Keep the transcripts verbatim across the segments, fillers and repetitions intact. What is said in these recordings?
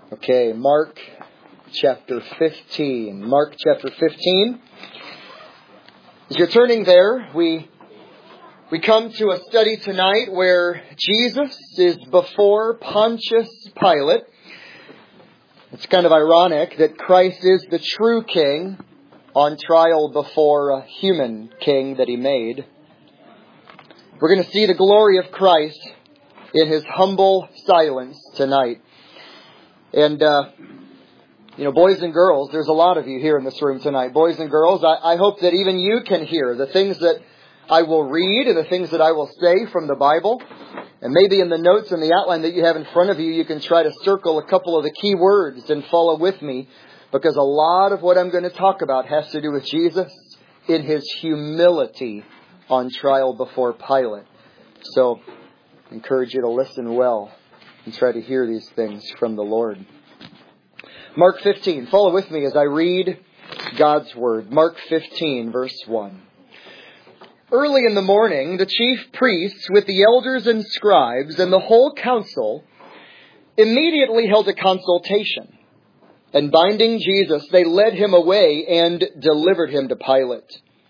Okay, Mark chapter fifteen. Mark chapter fifteen. As you're turning there, we we come to a study tonight where Jesus is before Pontius Pilate. It's kind of ironic that Christ is the true king on trial before a human king that he made. We're going to see the glory of Christ in his humble silence tonight. And, uh, you know, boys and girls, there's a lot of you here in this room tonight. Boys and girls, I, I hope that even you can hear the things that I will read and the things that I will say from the Bible. And maybe in the notes and the outline that you have in front of you, you can try to circle a couple of the key words and follow with me. Because a lot of what I'm going to talk about has to do with Jesus in his humility on trial before Pilate. So, I encourage you to listen well and try to hear these things from the Lord. Mark fifteen. Follow with me as I read God's Word. Mark fifteen, verse one. Early in the morning, the chief priests with the elders and scribes and the whole council immediately held a consultation. And binding Jesus, they led him away and delivered him to Pilate.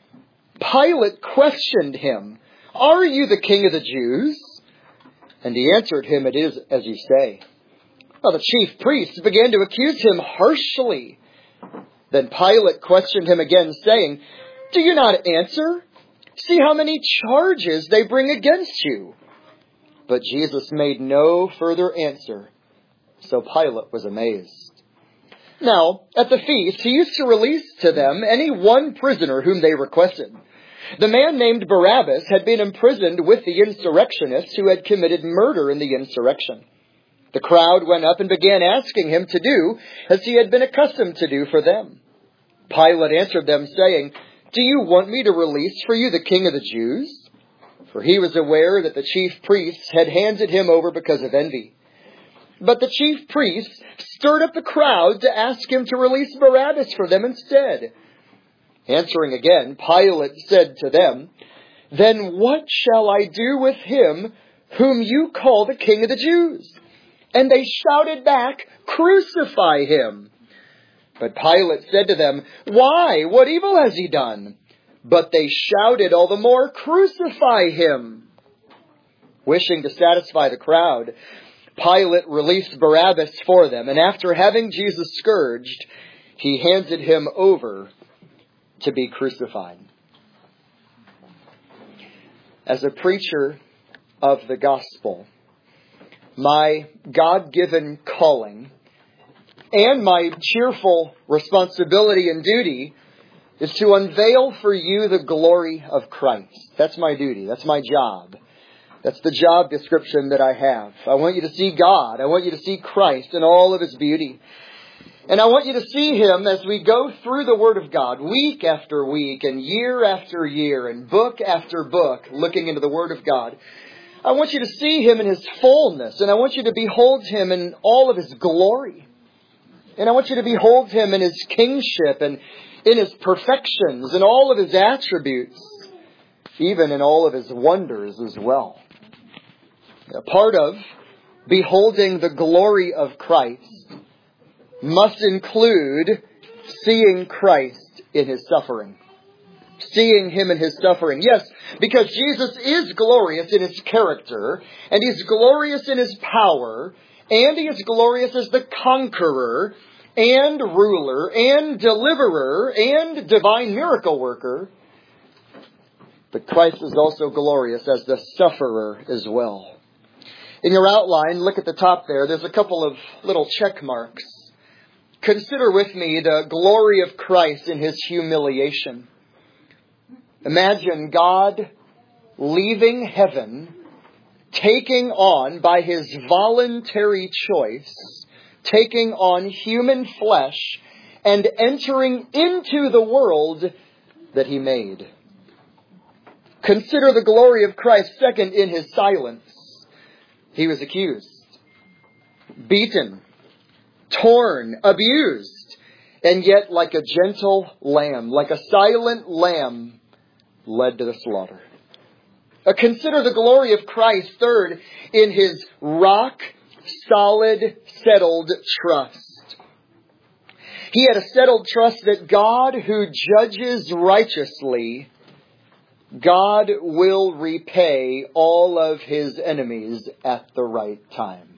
Pilate questioned him, "Are you the king of the Jews?" And he answered him, "It is as you say." Well, the chief priests began to accuse him harshly. Then Pilate questioned him again, saying, "Do you not answer? See how many charges they bring against you." But Jesus made no further answer, so Pilate was amazed. Now, at the feast, he used to release to them any one prisoner whom they requested. The man named Barabbas had been imprisoned with the insurrectionists who had committed murder in the insurrection. The crowd went up and began asking him to do as he had been accustomed to do for them. Pilate answered them, saying, "Do you want me to release for you the king of the Jews?" For he was aware that the chief priests had handed him over because of envy. But the chief priests stirred up the crowd to ask him to release Barabbas for them instead. Answering again, Pilate said to them, "Then what shall I do with him whom you call the king of the Jews?" And they shouted back, "Crucify him." But Pilate said to them, "Why? What evil has he done?" But they shouted all the more, "Crucify him." Wishing to satisfy the crowd, Pilate released Barabbas for them, and after having Jesus scourged, he handed him over to be crucified. As a preacher of the gospel, my God-given calling and my cheerful responsibility and duty is to unveil for you the glory of Christ. That's my duty. That's my job. That's the job description that I have. I want you to see God. I want you to see Christ in all of his beauty. And I want you to see him as we go through the Word of God week after week and year after year and book after book looking into the Word of God. I want you to see him in his fullness, and I want you to behold him in all of his glory. And I want you to behold him in his kingship and in his perfections and all of his attributes, even in all of his wonders as well. A part of beholding the glory of Christ must include seeing Christ in his suffering. Seeing him in his suffering. Yes, because Jesus is glorious in his character, and he's glorious in his power, and he is glorious as the conqueror, and ruler, and deliverer, and divine miracle worker. But Christ is also glorious as the sufferer as well. In your outline, look at the top there. There's a couple of little check marks. Consider with me the glory of Christ in his humiliation. Imagine God leaving heaven, taking on, by his voluntary choice, taking on human flesh and entering into the world that he made. Consider the glory of Christ, second, in his silence. He was accused, beaten, torn, abused, and yet like a gentle lamb, like a silent lamb, led to the slaughter. Uh, consider the glory of Christ, third, in his rock solid, settled trust. He had a settled trust that God, who judges righteously, God will repay all of his enemies at the right time.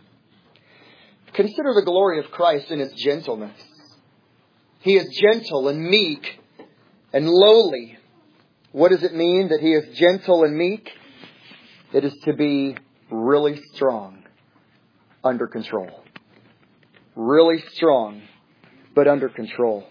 Consider the glory of Christ in his gentleness. He is gentle and meek and lowly. What does it mean that he is gentle and meek? It is to be really strong, under control. Really strong, but under control.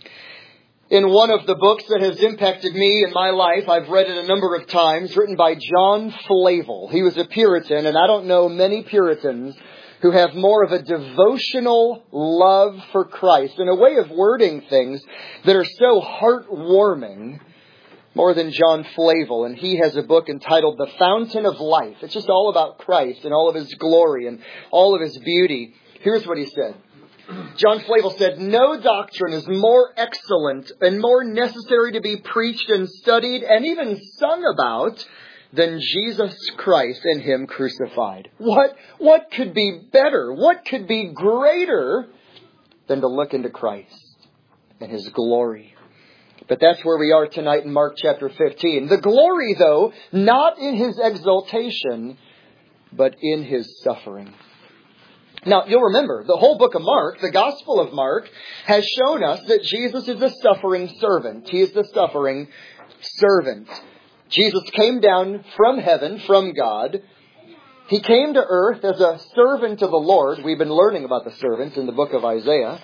In one of the books that has impacted me in my life, I've read it a number of times, written by John Flavel. He was a Puritan, and I don't know many Puritans who have more of a devotional love for Christ and a way of wording things that are so heartwarming more than John Flavel. And he has a book entitled The Fountain of Life. It's just all about Christ and all of his glory and all of his beauty. Here's what he said. John Flavel said, "No doctrine is more excellent and more necessary to be preached and studied and even sung about than Jesus Christ and him crucified." What, what could be better? What could be greater than to look into Christ and his glory? But that's where we are tonight in Mark chapter fifteen. The glory, though, not in his exaltation, but in his suffering. Now, you'll remember, the whole book of Mark, the Gospel of Mark, has shown us that Jesus is the suffering servant. He is the suffering servant. Jesus came down from heaven, from God. He came to earth as a servant of the Lord. We've been learning about the servants in the book of Isaiah.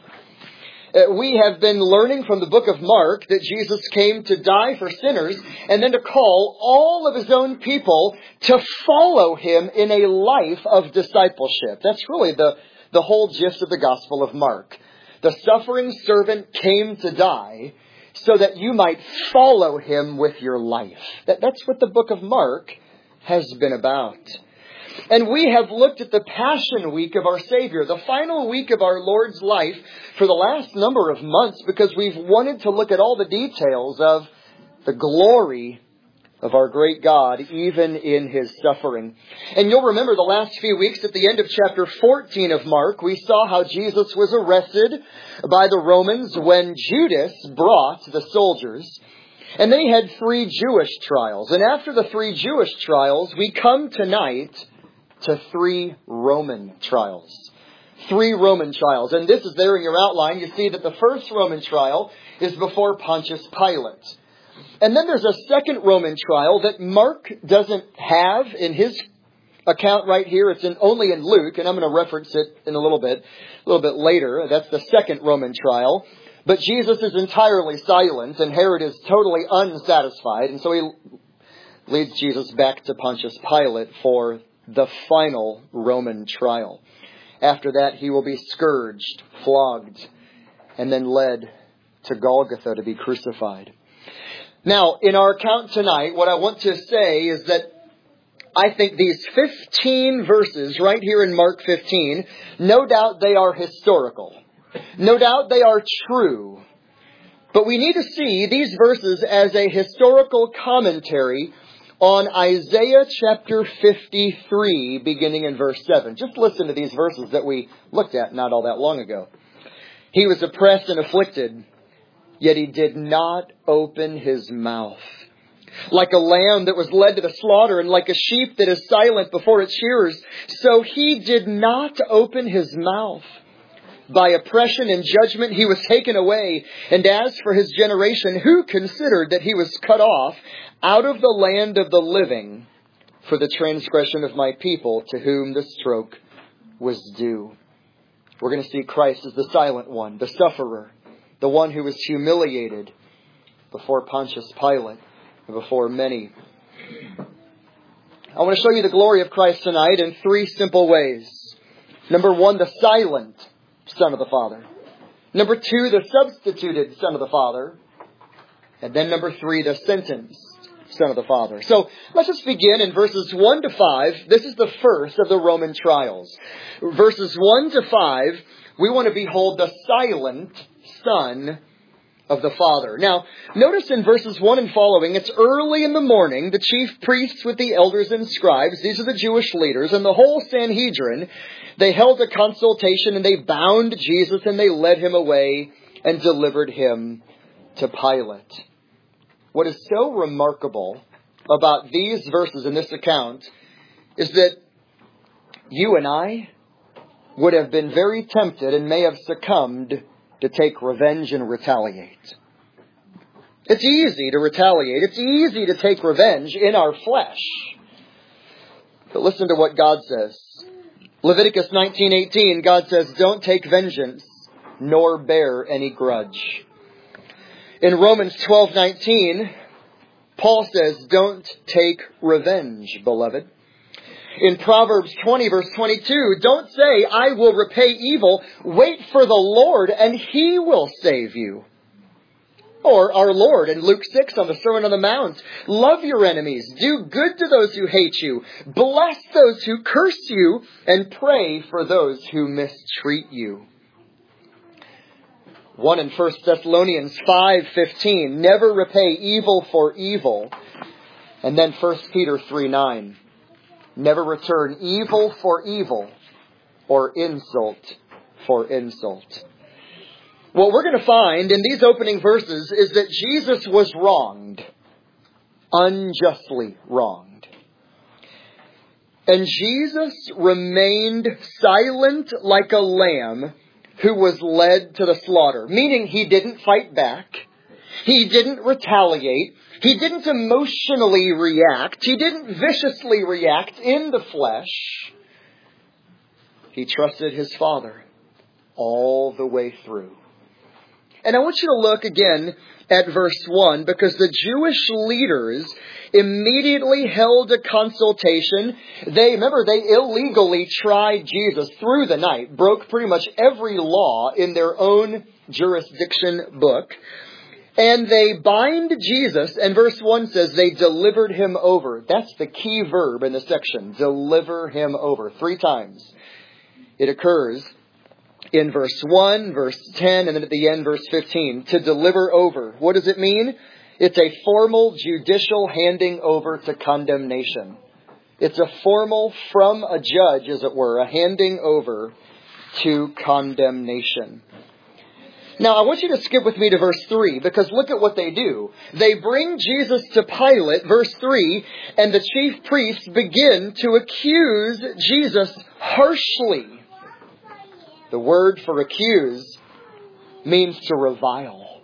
Uh, we have been learning from the book of Mark that Jesus came to die for sinners and then to call all of his own people to follow him in a life of discipleship. That's really the, the whole gist of the Gospel of Mark. The suffering servant came to die so that you might follow him with your life. That, that's what the book of Mark has been about. And we have looked at the Passion Week of our Savior, the final week of our Lord's life, for the last number of months because we've wanted to look at all the details of the glory of our great God, even in his suffering. And you'll remember the last few weeks at the end of chapter fourteen of Mark, we saw how Jesus was arrested by the Romans when Judas brought the soldiers. And then he had three Jewish trials. And after the three Jewish trials, we come tonight to three Roman trials. Three Roman trials. And this is there in your outline. You see that the first Roman trial is before Pontius Pilate. And then there's a second Roman trial that Mark doesn't have in his account right here. It's in, only in Luke, and I'm going to reference it in a little bit, a little bit later. That's the second Roman trial. But Jesus is entirely silent, and Herod is totally unsatisfied. And so he leads Jesus back to Pontius Pilate for the final Roman trial. After that, he will be scourged, flogged, and then led to Golgotha to be crucified. Now, in our account tonight, what I want to say is that I think these fifteen verses right here in Mark fifteen, no doubt they are historical. No doubt they are true. But we need to see these verses as a historical commentary on Isaiah chapter fifty-three, beginning in verse seven. Just listen to these verses that we looked at not all that long ago. He was oppressed and afflicted, yet he did not open his mouth. Like a lamb that was led to the slaughter, and like a sheep that is silent before its shearers, so he did not open his mouth. By oppression and judgment he was taken away. And as for his generation, who considered that he was cut off out of the land of the living for the transgression of my people, to whom the stroke was due? We're going to see Christ as the silent one, the sufferer, the one who was humiliated before Pontius Pilate and before many. I want to show you the glory of Christ tonight in three simple ways. Number one, the silent Son of the Father. Number two, the substituted Son of the Father. And then number three, the sentenced Son of the Father. So let's just begin in verses one to five. This is the first of the Roman trials. Verses one to five, we want to behold the silent Son of the Father. Now, notice in verses one and following, it's early in the morning, the chief priests with the elders and scribes, these are the Jewish leaders, and the whole Sanhedrin, they held a consultation and they bound Jesus and they led him away and delivered him to Pilate. What is so remarkable about these verses in this account is that you and I would have been very tempted and may have succumbed to take revenge and retaliate. It's easy to retaliate. It's easy to take revenge in our flesh. But listen to what God says. Leviticus nineteen eighteen, God says, "Don't take vengeance, nor bear any grudge." In Romans twelve nineteen, Paul says, "Don't take revenge, beloved." In Proverbs twenty, verse twenty-two, don't say, "I will repay evil." Wait for the Lord, and He will save you. Or our Lord in Luke six on the Sermon on the Mount, "Love your enemies, do good to those who hate you, bless those who curse you, and pray for those who mistreat you." One in First Thessalonians five fifteen, "Never repay evil for evil." And then First Peter three nine, "Never return evil for evil or insult for insult." What we're going to find in these opening verses is that Jesus was wronged, unjustly wronged. And Jesus remained silent like a lamb who was led to the slaughter, meaning he didn't fight back. He didn't retaliate. He didn't emotionally react. He didn't viciously react in the flesh. He trusted his Father all the way through. And I want you to look again at verse one, because the Jewish leaders immediately held a consultation. They, remember, they illegally tried Jesus through the night, broke pretty much every law in their own jurisdiction book. And they bind Jesus, and verse one says they delivered him over. That's the key verb in the section, deliver him over. Three times it occurs in verse one, verse ten, and then at the end, verse fifteen. To deliver over. What does it mean? It's a formal judicial handing over to condemnation. It's a formal, from a judge, as it were, a handing over to condemnation. Now, I want you to skip with me to verse three, because look at what they do. They bring Jesus to Pilate, verse three, and the chief priests begin to accuse Jesus harshly. The word for accuse means to revile.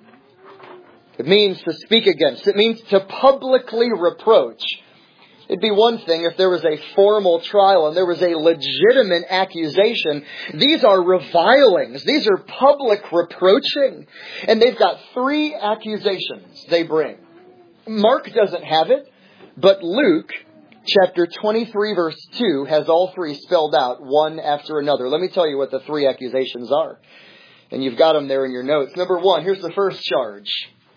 It means to speak against. It means to publicly reproach. It'd be one thing if there was a formal trial and there was a legitimate accusation. These are revilings. These are public reproaching. And they've got three accusations they bring. Mark doesn't have it, but Luke chapter twenty-three verse two has all three spelled out one after another. Let me tell you what the three accusations are. And you've got them there in your notes. Number one, here's the first charge.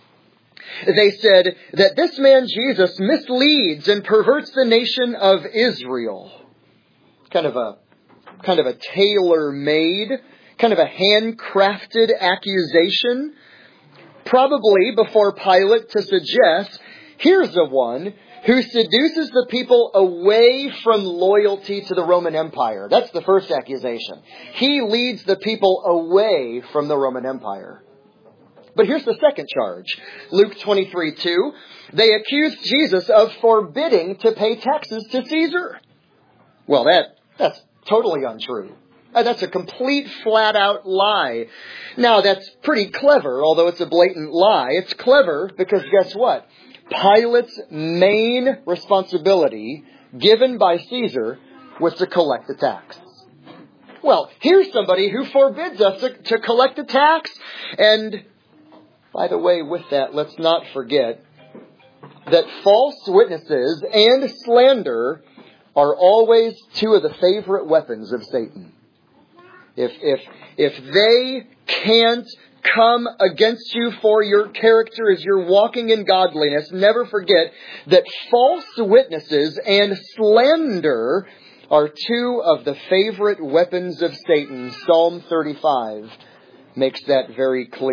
They said that this man Jesus misleads and perverts the nation of Israel. Kind of a, kind of a tailor-made, kind of a handcrafted accusation. Probably before Pilate to suggest, here's the one who seduces the people away from loyalty to the Roman Empire. That's the first accusation. He leads the people away from the Roman Empire. But here's the second charge. Luke twenty-three two. They accused Jesus of forbidding to pay taxes to Caesar. Well, that that's totally untrue. That's a complete, flat-out lie. Now, that's pretty clever, although it's a blatant lie. It's clever because guess what? Pilate's main responsibility given by Caesar was to collect the tax. Well, here's somebody who forbids us to, to collect the tax. And by the way, with that, let's not forget that false witnesses and slander are always two of the favorite weapons of Satan. If, if, if they can't come against you for your character as you're walking in godliness, never forget that false witnesses and slander are two of the favorite weapons of Satan. Psalm thirty-five makes that very clear.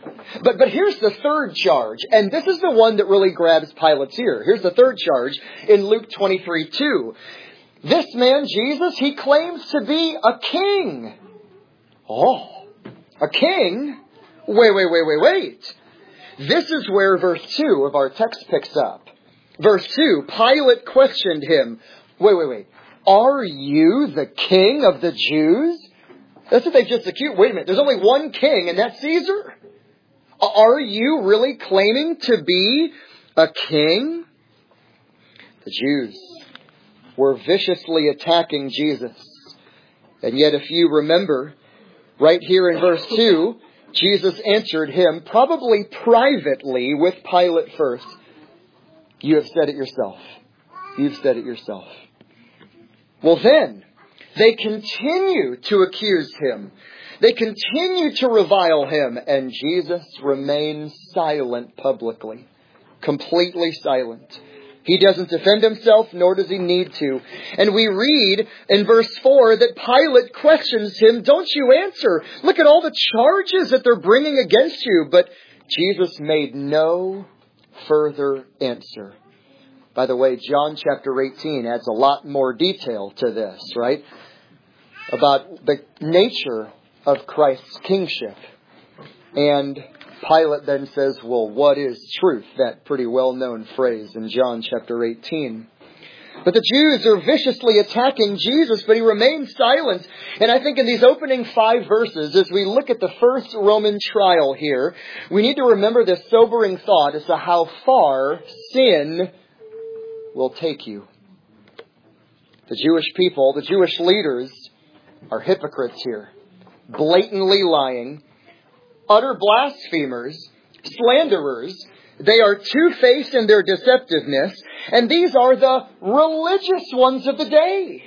But but here's the third charge, and this is the one that really grabs Pilate's ear. Here's the third charge in Luke twenty-three two. This man, Jesus, he claims to be a king. Oh, a king? Wait, wait, wait, wait, wait. This is where verse two of our text picks up. Verse two, Pilate questioned him. Wait, wait, wait. Are you the king of the Jews? That's what they just accused. Wait a minute. There's only one king, and that's Caesar. Are you really claiming to be a king? The Jews were viciously attacking Jesus. And yet if you remember, right here in verse two, Jesus answered him, probably privately with Pilate first. You have said it yourself. You've said it yourself. Well then, they continue to accuse him. They continue to revile him. And Jesus remains silent publicly. Completely silent. He doesn't defend himself, nor does he need to. And we read in verse four that Pilate questions him, don't you answer? Look at all the charges that they're bringing against you. But Jesus made no further answer. By the way, John chapter eighteen adds a lot more detail to this, right? About the nature of Christ's kingship. And Pilate then says, well, what is truth? That pretty well-known phrase in John chapter eighteen. But the Jews are viciously attacking Jesus, but he remains silent. And I think in these opening five verses, as we look at the first Roman trial here, we need to remember this sobering thought as to how far sin will take you. The Jewish people, the Jewish leaders, are hypocrites here. Blatantly lying, utter blasphemers, slanderers. They are two-faced in their deceptiveness, and these are the religious ones of the day.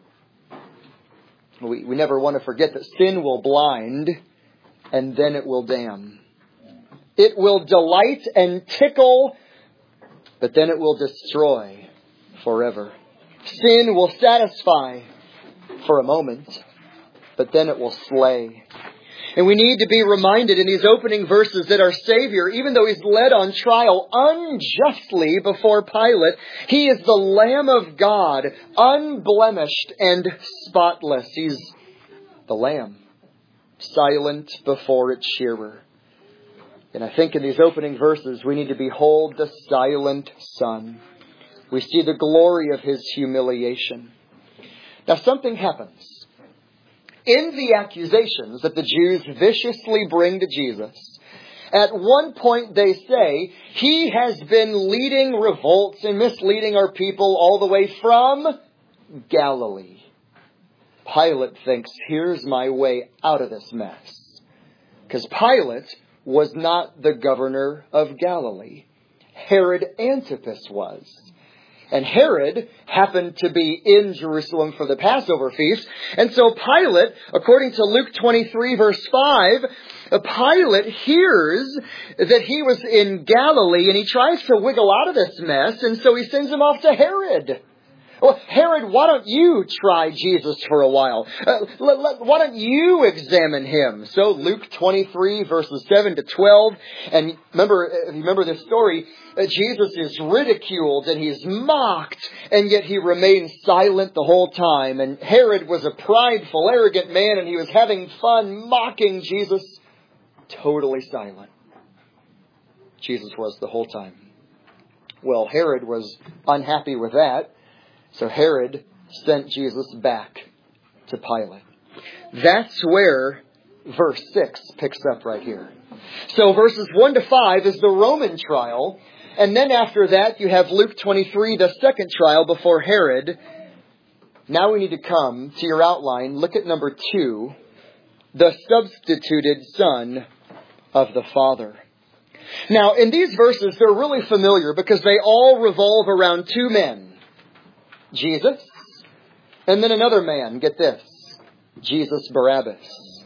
We, we never want to forget that sin will blind, and then it will damn. It will delight and tickle, but then it will destroy forever. Sin will satisfy for a moment, but then it will slay. And we need to be reminded in these opening verses that our Savior, even though He's led on trial unjustly before Pilate, He is the Lamb of God, unblemished and spotless. He's the Lamb, silent before its shearer. And I think in these opening verses, we need to behold the silent Son. We see the glory of His humiliation. Now something happens. In the accusations that the Jews viciously bring to Jesus, at one point they say, He has been leading revolts and misleading our people all the way from Galilee. Pilate thinks, here's my way out of this mess. Because Pilate was not the governor of Galilee. Herod Antipas was. And Herod happened to be in Jerusalem for the Passover feast. And so Pilate, according to Luke twenty-three verse five, Pilate hears that he was in Galilee and he tries to wiggle out of this mess. And so he sends him off to Herod. Well, Herod, why don't you try Jesus for a while? Uh, let, let, why don't you examine him? So Luke twenty-three verses seven to twelve. And remember, if you remember this story, uh, Jesus is ridiculed and he's mocked. And yet he remains silent the whole time. And Herod was a prideful, arrogant man and he was having fun mocking Jesus. Totally silent. Jesus was the whole time. Well, Herod was unhappy with that. So Herod sent Jesus back to Pilate. That's where verse six picks up right here. So verses one to five is the Roman trial. And then after that you have Luke twenty-three, the second trial before Herod. Now we need to come to your outline. Look at number two. The substituted Son of the Father. Now in these verses they're really familiar because they all revolve around two men. Jesus, and then another man, get this, Jesus Barabbas.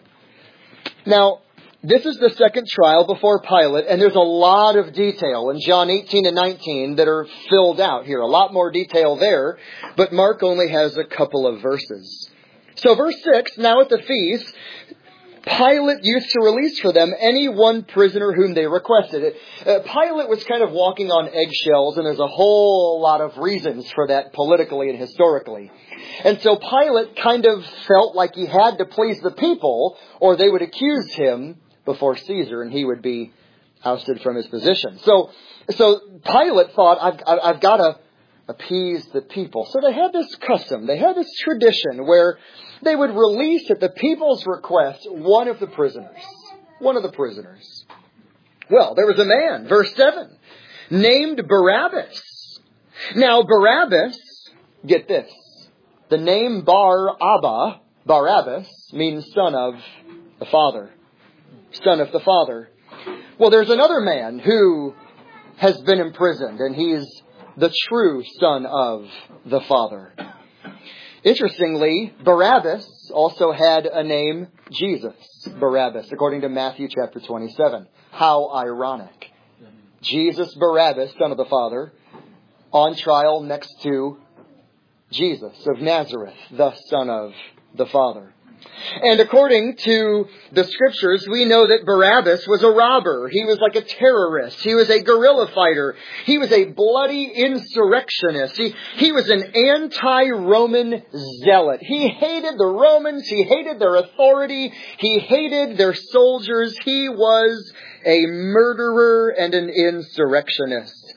Now, this is the second trial before Pilate, and there's a lot of detail in John eighteen and nineteen that are filled out here. A lot more detail there, but Mark only has a couple of verses. So verse six, now at the feast, Pilate used to release for them any one prisoner whom they requested. Uh, Pilate was kind of walking on eggshells, and there's a whole lot of reasons for that politically and historically. And so Pilate kind of felt like he had to please the people, or they would accuse him before Caesar, and he would be ousted from his position. So, so Pilate thought, I've, I've got to appease the people. So they had this custom, they had this tradition where they would release at the people's request one of the prisoners. One of the prisoners. Well, there was a man, verse seven, named Barabbas. Now, Barabbas, get this, the name Bar Abba, Barabbas, means son of the Father. Son of the Father. Well, there's another man who has been imprisoned, and he's the true son of the Father. Interestingly, Barabbas also had a name, Jesus. Barabbas, according to Matthew chapter twenty-seven. How ironic. Jesus Barabbas, son of the Father, on trial next to Jesus of Nazareth, the son of the Father. And according to the Scriptures, we know that Barabbas was a robber. He was like a terrorist. He was a guerrilla fighter. He was a bloody insurrectionist. He, he was an anti-Roman zealot. He hated the Romans. He hated their authority. He hated their soldiers. He was a murderer and an insurrectionist.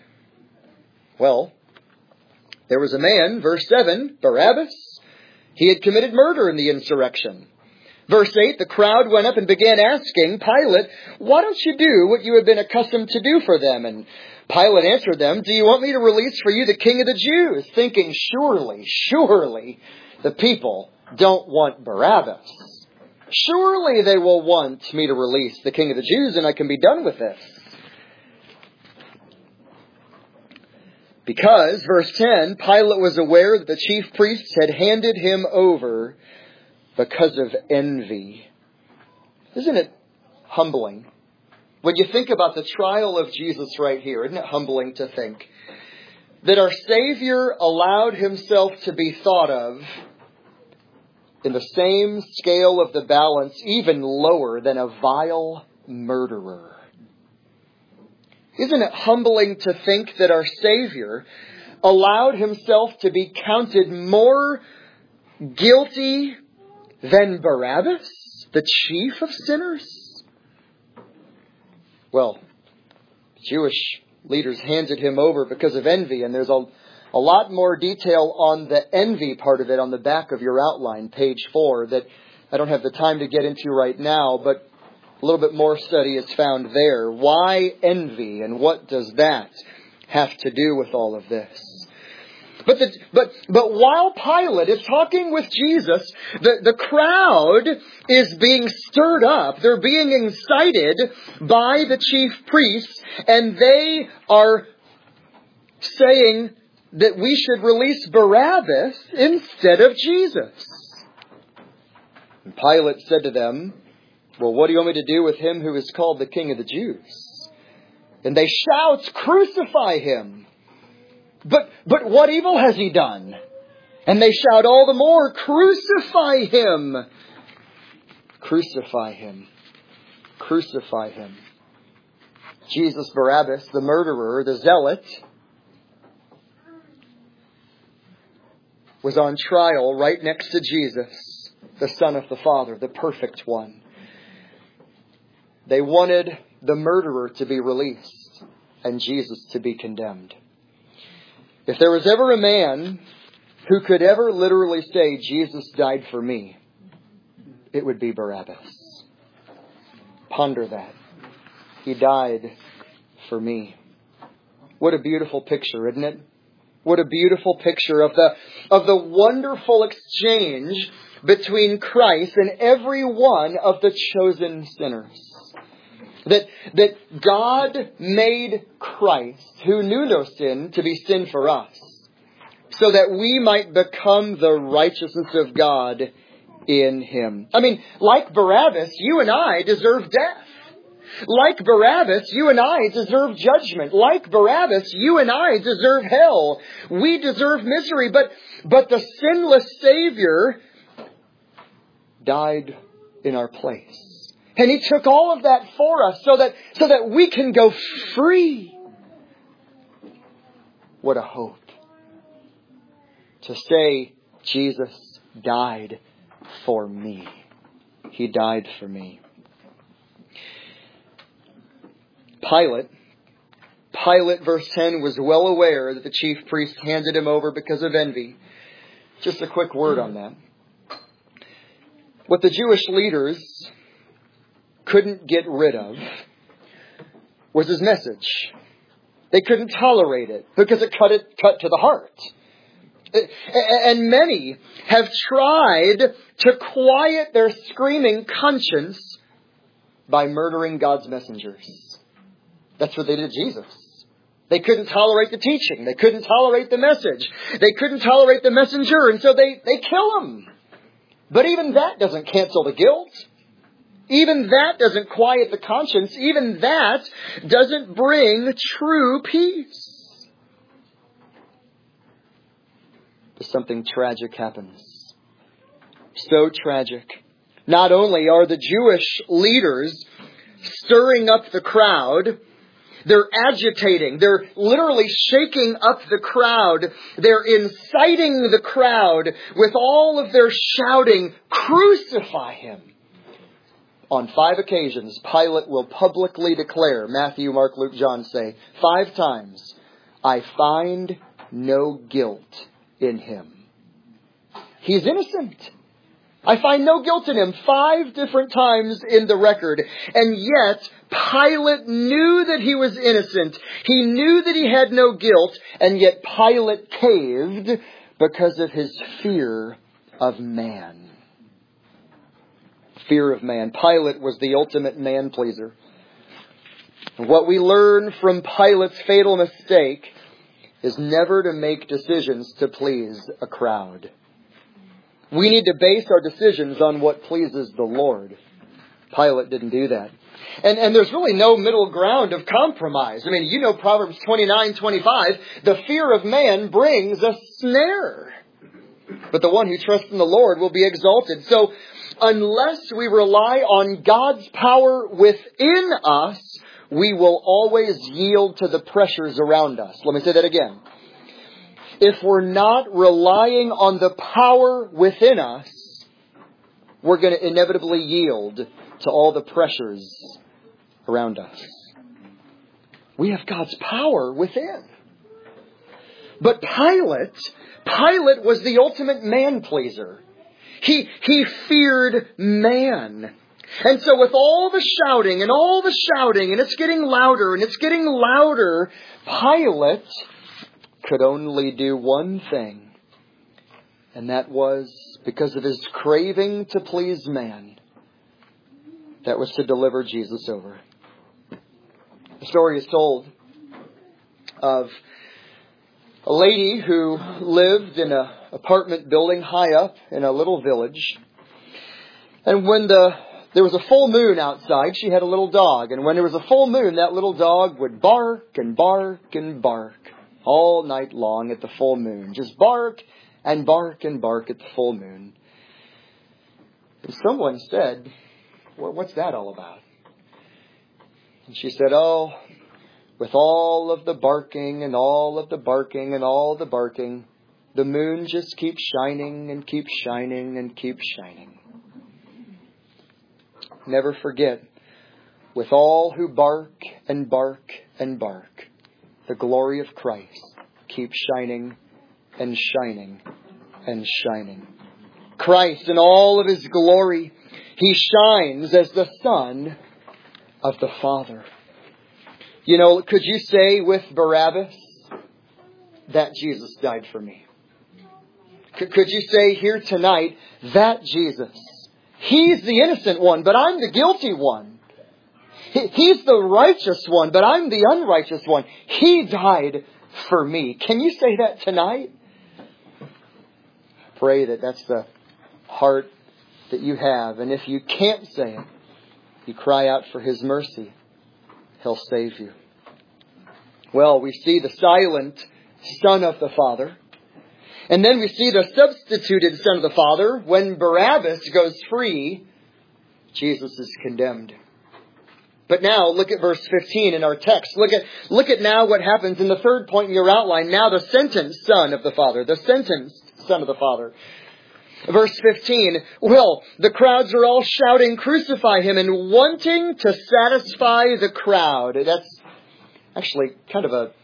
Well, there was a man, verse seven, Barabbas. He had committed murder in the insurrection. Verse eight, the crowd went up and began asking Pilate, why don't you do what you have been accustomed to do for them? And Pilate answered them, do you want me to release for you the King of the Jews? Thinking, surely, surely the people don't want Barabbas. Surely they will want me to release the King of the Jews and I can be done with this. Because, verse ten, Pilate was aware that the chief priests had handed him over because of envy. Isn't it humbling? When you think about the trial of Jesus right here, isn't it humbling to think that our Savior allowed himself to be thought of in the same scale of the balance, even lower than a vile murderer? Isn't it humbling to think that our Savior allowed himself to be counted more guilty than Barabbas, the chief of sinners? Well, Jewish leaders handed him over because of envy, and there's a, a lot more detail on the envy part of it on the back of your outline, page four, that I don't have the time to get into right now, but a little bit more study is found there. Why envy, and what does that have to do with all of this? But the, but but while Pilate is talking with Jesus, the, the crowd is being stirred up. They're being incited by the chief priests, and they are saying that we should release Barabbas instead of Jesus. And Pilate said to them, well, what do you want me to do with him who is called the King of the Jews? And they shout, crucify him. But, but what evil has he done? And they shout all the more, crucify him. Crucify him. Crucify him. Jesus Barabbas, the murderer, the zealot, was on trial right next to Jesus, the Son of the Father, the perfect one. They wanted the murderer to be released and Jesus to be condemned. If there was ever a man who could ever literally say, Jesus died for me, it would be Barabbas. Ponder that. He died for me. What a beautiful picture, isn't it? What a beautiful picture of the, of the wonderful exchange between Christ and every one of the chosen sinners. That, that God made Christ, who knew no sin, to be sin for us, so that we might become the righteousness of God in Him. I mean, like Barabbas, you and I deserve death. Like Barabbas, you and I deserve judgment. Like Barabbas, you and I deserve hell. We deserve misery, but, but the sinless Savior died in our place. And He took all of that for us so that, so that we can go free. What a hope. To say, Jesus died for me. He died for me. Pilate, Pilate, verse ten, was well aware that the chief priest handed Him over because of envy. Just a quick word on that. What the Jewish leaders couldn't get rid of was His message. They couldn't tolerate it because it cut it cut to the heart. And many have tried to quiet their screaming conscience by murdering God's messengers. That's what they did to Jesus. They couldn't tolerate the teaching. They couldn't tolerate the message. They couldn't tolerate the messenger, and so they, they kill him. But even that doesn't cancel the guilt. Even that doesn't quiet the conscience. Even that doesn't bring true peace. But something tragic happens. So tragic. Not only are the Jewish leaders stirring up the crowd, they're agitating. They're literally shaking up the crowd. They're inciting the crowd with all of their shouting, "Crucify Him." On five occasions, Pilate will publicly declare, Matthew, Mark, Luke, John say, five times, "I find no guilt in Him." He's innocent. I find no guilt in Him. Five different times in the record. And yet, Pilate knew that He was innocent. He knew that He had no guilt. And yet Pilate caved because of his fear of man. Fear of man. Pilate was the ultimate man-pleaser. What we learn from Pilate's fatal mistake is never to make decisions to please a crowd. We need to base our decisions on what pleases the Lord. Pilate didn't do that. And, and there's really no middle ground of compromise. I mean, you know Proverbs twenty-nine twenty-five, the fear of man brings a snare, but the one who trusts in the Lord will be exalted. So unless we rely on God's power within us, we will always yield to the pressures around us. Let me say that again. If we're not relying on the power within us, we're going to inevitably yield to all the pressures around us. We have God's power within. But Pilate, Pilate was the ultimate man-pleaser. He, he feared man. And so with all the shouting and all the shouting, and it's getting louder and it's getting louder, Pilate could only do one thing. And that was because of his craving to please man. That was to deliver Jesus over. The story is told of a lady who lived in an apartment building high up in a little village. And when the there was a full moon outside, she had a little dog. And when there was a full moon, that little dog would bark and bark and bark all night long at the full moon. Just bark and bark and bark at the full moon. And someone said, well, what's that all about? And she said, oh, with all of the barking and all of the barking and all the barking, the moon just keeps shining and keeps shining and keeps shining. Never forget, with all who bark and bark and bark, the glory of Christ keeps shining and shining and shining. Christ in all of His glory, He shines as the Son of the Father. You know, could you say with Barabbas, that Jesus died for me? Could you say here tonight, that Jesus, He's the innocent one, but I'm the guilty one. He's the righteous one, but I'm the unrighteous one. He died for me. Can you say that tonight? Pray that that's the heart that you have. And if you can't say it, you cry out for His mercy. He'll save you. Well, we see the silent Son of the Father. And then we see the substituted Son of the Father when Barabbas goes free. Jesus is condemned. But now, look at verse fifteen in our text. Look at, look at now what happens in the third point in your outline. Now the sentenced son of the Father. The sentenced son of the Father. Verse fifteen. Well, the crowds are all shouting, crucify him, and wanting to satisfy the crowd. That's actually kind of a,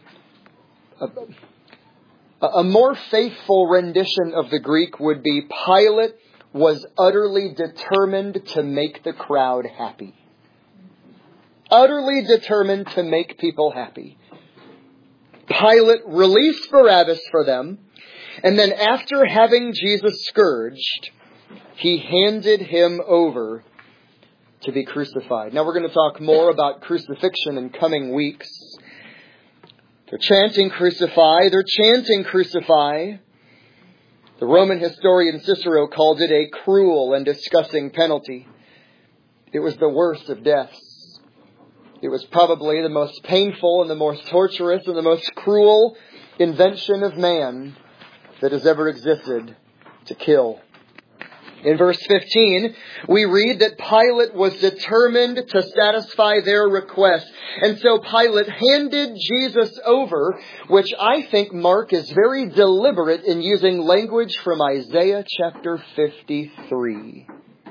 a, a more faithful rendition of the Greek would be Pilate was utterly determined to make the crowd happy. Utterly determined to make people happy. Pilate released Barabbas for them, and then after having Jesus scourged, he handed him over to be crucified. Now we're going to talk more about crucifixion in coming weeks. They're chanting crucify, they're chanting crucify. The Roman historian Cicero called it a cruel and disgusting penalty. It was the worst of deaths. It was probably the most painful and the most torturous and the most cruel invention of man that has ever existed to kill. In verse fifteen, we read that Pilate was determined to satisfy their request. And so Pilate handed Jesus over, which I think Mark is very deliberate in using language from Isaiah chapter fifty-three.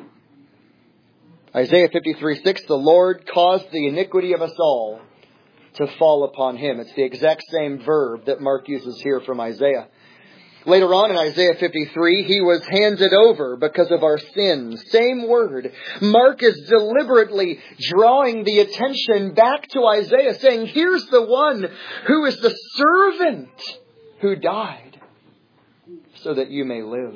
Isaiah fifty-three six, the Lord caused the iniquity of us all to fall upon him. It's the exact same verb that Mark uses here from Isaiah. Later on in Isaiah fifty-three, he was handed over because of our sins. Same word. Mark is deliberately drawing the attention back to Isaiah, saying, here's the one who is the servant who died so that you may live.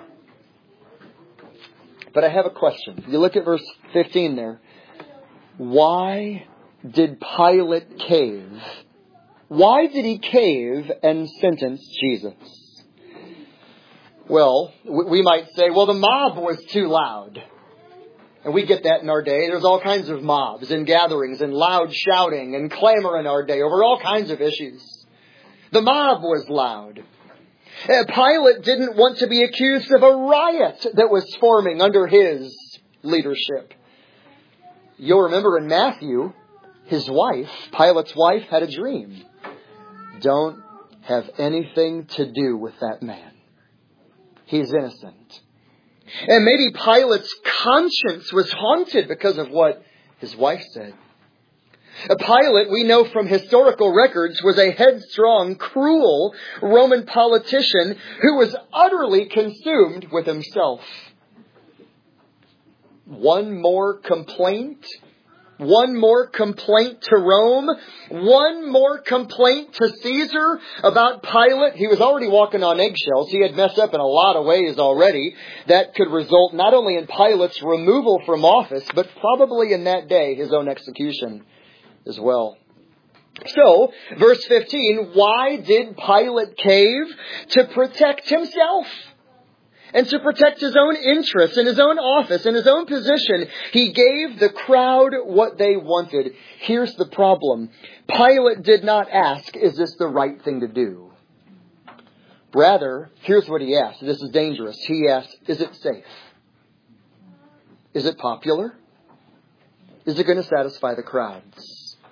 But I have a question. You look at verse fifteen there. Why did Pilate cave? Why did he cave and sentence Jesus? Well, we might say, well, the mob was too loud. And we get that in our day. There's all kinds of mobs and gatherings and loud shouting and clamor in our day over all kinds of issues. The mob was loud. Pilate didn't want to be accused of a riot that was forming under his leadership. You'll remember in Matthew, his wife, Pilate's wife, had a dream. Don't have anything to do with that man. He's innocent. And maybe Pilate's conscience was haunted because of what his wife said. Pilate, we know from historical records, was a headstrong, cruel Roman politician who was utterly consumed with himself. One more complaint, one more complaint to Rome, one more complaint to Caesar about Pilate. He was already walking on eggshells. He had messed up in a lot of ways already. That could result not only in Pilate's removal from office, but probably in that day his own execution as well. So, verse fifteen, why did Pilate cave? To protect himself and to protect his own interests and his own office and his own position. He gave the crowd what they wanted. Here's the problem. Pilate did not ask, is this the right thing to do? Rather, here's what he asked. This is dangerous. He asked, is it safe? Is it popular? Is it going to satisfy the crowds?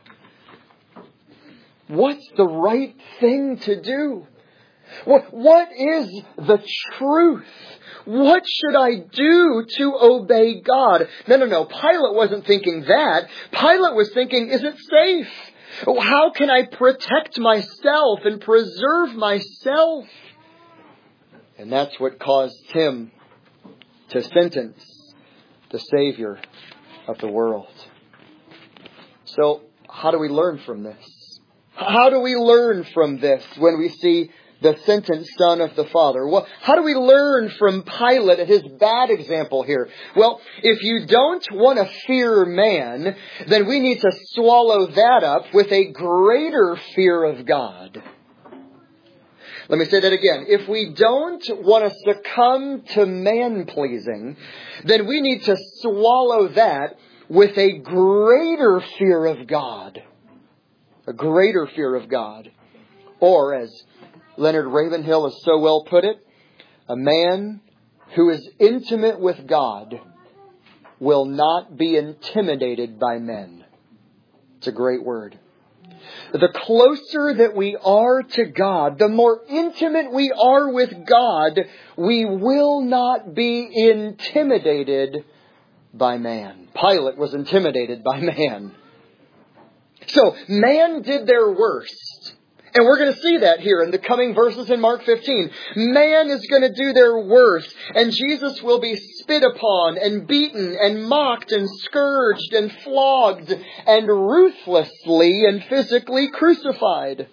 What's the right thing to do? What, what is the truth? What should I do to obey God? No, no, no. Pilate wasn't thinking that. Pilate was thinking, is it safe? How can I protect myself and preserve myself? And that's what caused him to sentence the Savior of the world. So, how do we learn from this? How do we learn from this when we see the sentenced Son of the Father? Well, how do we learn from Pilate and his bad example here? Well, if you don't want to fear man, then we need to swallow that up with a greater fear of God. Let me say that again. If we don't want to succumb to man-pleasing, then we need to swallow that with a greater fear of God. A greater fear of God. Or, as Leonard Ravenhill has so well put it, a man who is intimate with God will not be intimidated by men. It's a great word. The closer that we are to God, the more intimate we are with God, we will not be intimidated by man. Pilate was intimidated by man. So, man did their worst. And we're going to see that here in the coming verses in Mark fifteen. Man is going to do their worst. And Jesus will be spit upon and beaten and mocked and scourged and flogged and ruthlessly and physically crucified.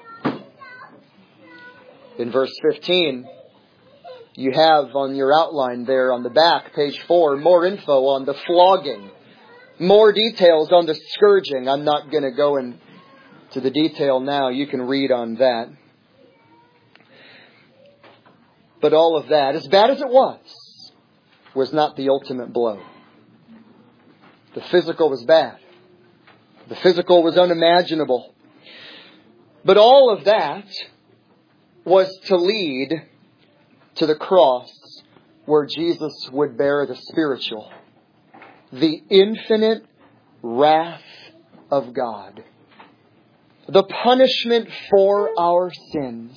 In verse fifteen, you have on your outline there on the back, page four, more info on the flogging. More details on the scourging. I'm not going to go in to the detail now. You can read on that. But all of that, as bad as it was, was not the ultimate blow. The physical was bad. The physical was unimaginable. But all of that was to lead to the cross where Jesus would bear the spiritual, the infinite wrath of God. The punishment for our sins.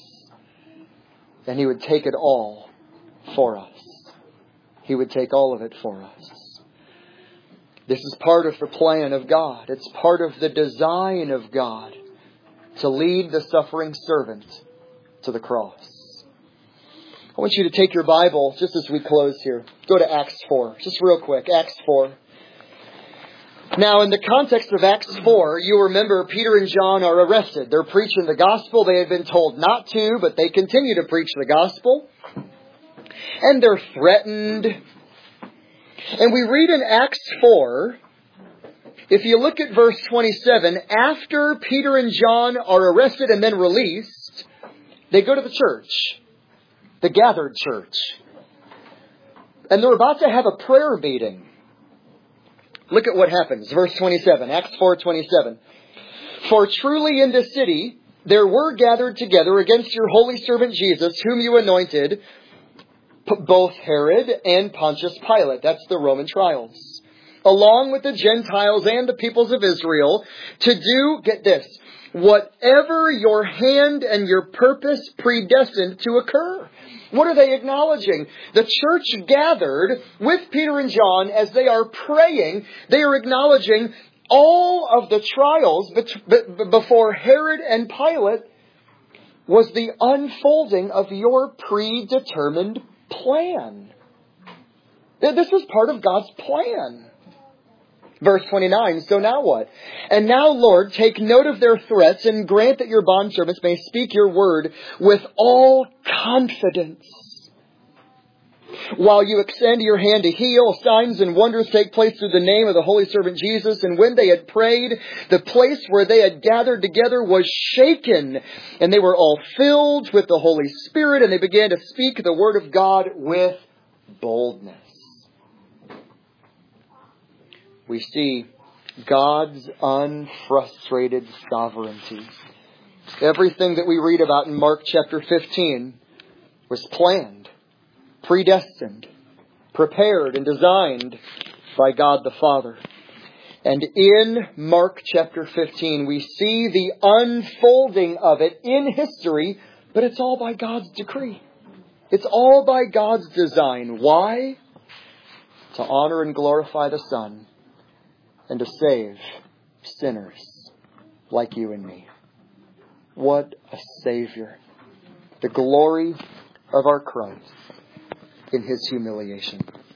And He would take it all for us. He would take all of it for us. This is part of the plan of God. It's part of the design of God to lead the suffering servant to the cross. I want you to take your Bible just as we close here. Go to Acts four. Just real quick. Acts four. Now, in the context of Acts four, you remember Peter and John are arrested. They're preaching the gospel. They had been told not to, but they continue to preach the gospel. And they're threatened. And we read in Acts four, if you look at verse twenty-seven, after Peter and John are arrested and then released, they go to the church, the gathered church. And they're about to have a prayer meeting. Look at what happens. Verse twenty-seven, Acts four twenty-seven. For truly in the city there were gathered together against your holy servant Jesus, whom you anointed, p- both Herod and Pontius Pilate. That's the Roman trials. Along with the Gentiles and the peoples of Israel, to do, get this, whatever your hand and your purpose predestined to occur. What are they acknowledging? The church gathered with Peter and John as they are praying. They are acknowledging all of the trials before Herod and Pilate was the unfolding of your predetermined plan. This is part of God's plan. Verse twenty-nine, so now what? And now, Lord, take note of their threats and grant that your bondservants may speak your word with all confidence. While you extend your hand to heal, signs and wonders take place through the name of the holy servant Jesus. And when they had prayed, the place where they had gathered together was shaken. And they were all filled with the Holy Spirit, and they began to speak the word of God with boldness. We see God's unfrustrated sovereignty. Everything that we read about in Mark chapter fifteen was planned, predestined, prepared, and designed by God the Father. And in Mark chapter fifteen, we see the unfolding of it in history, but it's all by God's decree. It's all by God's design. Why? To honor and glorify the Son, and to save sinners like you and me. What a Savior. The glory of our Christ in His humiliation.